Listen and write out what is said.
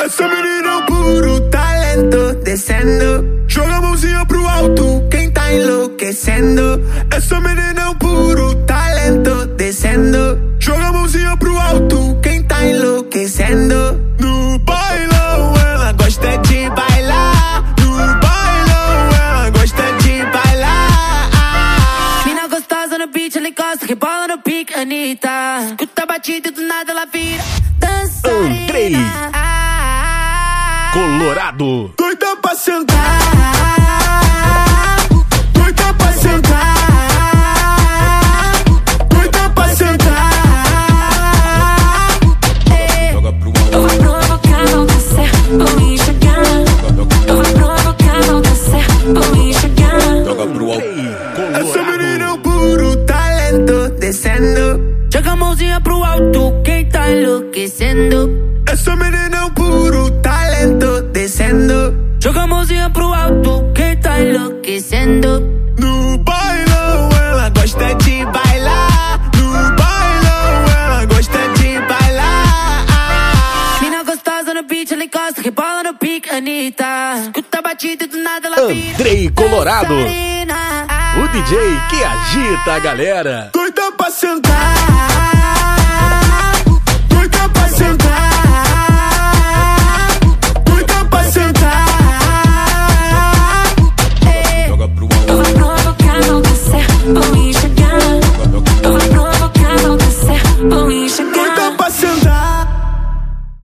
Essa menina é um puro talento, descendo. Joga a mãozinha pro alto, quem tá enlouquecendo. Essa menina é um puro talento, descendo. Joga a mãozinha pro alto, quem tá enlouquecendo. No bailão ela gosta de bailar. No bailão ela gosta de bailar. Mina gostosa no beat, ela encosta, rebola no pique, Anitta. Escuta a batida e do nada ela vira dançarina. Andrei Colorado. Doida pra sentar, doida pra sentar, doida pra sentar. Joga pro alto. Eu vou provocar, não descer, vou me enxergar. Eu vou provocar, não descer, vou me enxergar. Joga pro alto. Essa menina é um puro talento, descendo. Joga a mãozinha pro alto, quem tá enlouquecendo. Essa menina é um puro talento, descendo. Joga a mãozinha pro alto, quem tá enlouquecendo. No bailão ela gosta de bailar. No bailão ela gosta de bailar. Mina gostosa no beat, ela encosta, rebola no pique, Anitta. Escuta a batida e do nada ela vira Andrei Colorado. dançarina. O DJ que agita a galera. Doida pra sentar,